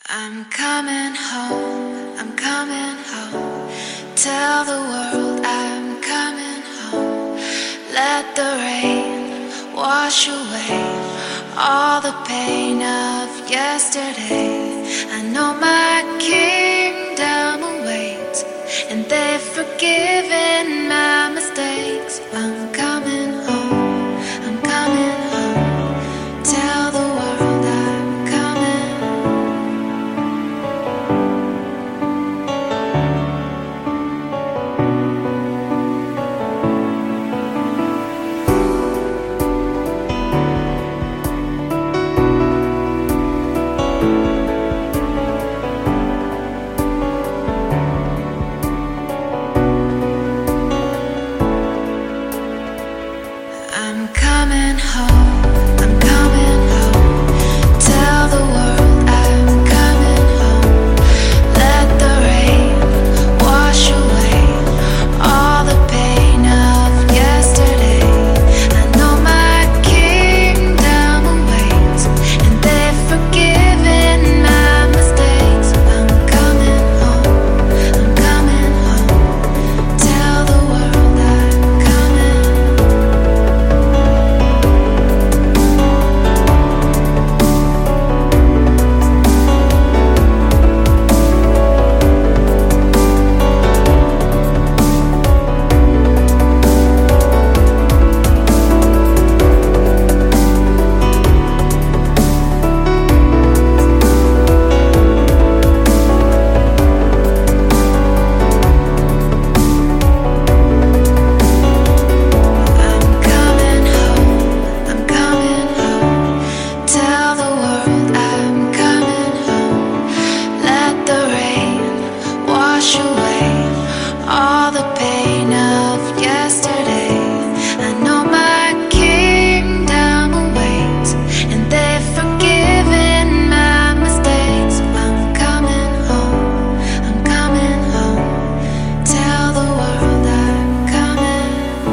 I'm coming home, I'm coming home. Tell the world I'm coming home. Let the rain wash away all the pain of yesterday. I know my kingdom awaits, and they've forgiven my mistakes. I'm coming home, I'm coming home. Tell the world I'm coming. I'm coming home, I'm coming home. Tell the world I'm coming home. Let the rain wash away all the pain of yesterday. I know my kingdom awaits, and they've forgiven my mistakes. I'm coming home, I'm coming home. Tell the world I'm coming. I'm coming home, I'm coming home. Tell the world I'm coming home. Let the rain wash away all the pain of yesterday. I know my kingdom awaits, and they've forgiven my mistakes. I'm coming home, I'm coming home. Tell the world I'm coming.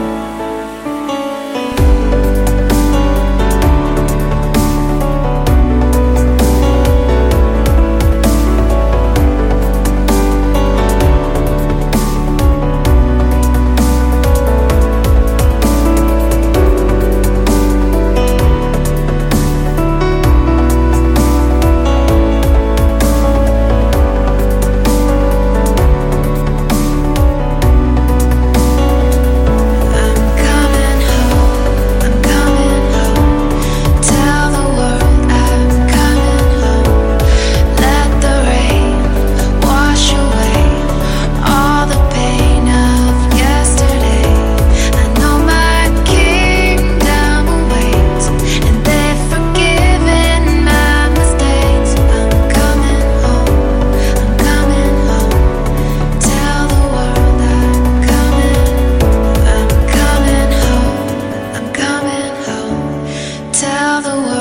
I'm coming home, I'm coming home. Tell the world I'm coming home. Let the rain wash away all the pain of yesterday. I know my kingdom awaits, and they've forgiven my mistakes. I'm coming home, I'm coming home. Tell the world I'm coming. I'm coming home, I'm coming home. Tell the world